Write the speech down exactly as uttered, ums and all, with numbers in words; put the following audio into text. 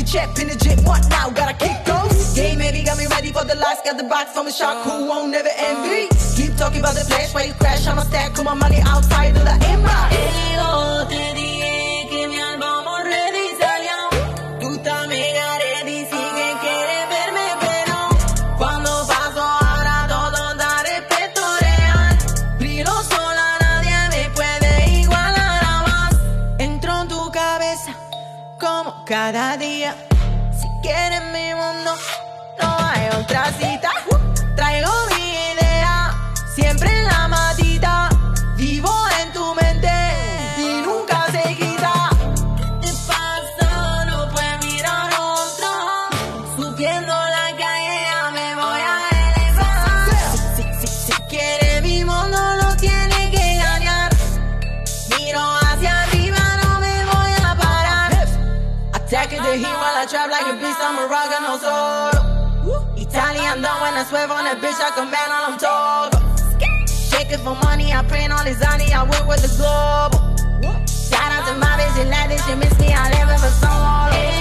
jet, pin the jet, what now? Gotta kick those. Game heavy, got me ready for the lights. Got the box from a shark who won't never envy. Keep talking about the flash, why you crash? I'ma stack all my money outside of the inbox. Ego, te dije que mi álbum ready salió. Tú también ready, sigue quiere verme, pero cuando paso ahora todo da respeto real. Brilo sola, nadie me puede igualar a más. Entro en tu cabeza como cada día. Si quieres mi mundo, no hay otra cita. Traigo mi idea, siempre en la matita. Vivo en tu mente y nunca se quita. Te paso, no puedes mirar otro. Subiendo la calle ya me voy a elevar. Si, si, si, si quiere mi mundo lo tiene que ganar. Miro hacia arriba, no me voy a parar. Attacking the heat while I trap like a beast, I'm a rocker, no solo. Italian done when I swerve on that bitch, I command all I'm told. Shaking for money, I print on lasagna, I work with the global. Shout out to my bitch, and like this, she miss me, I live in for so long.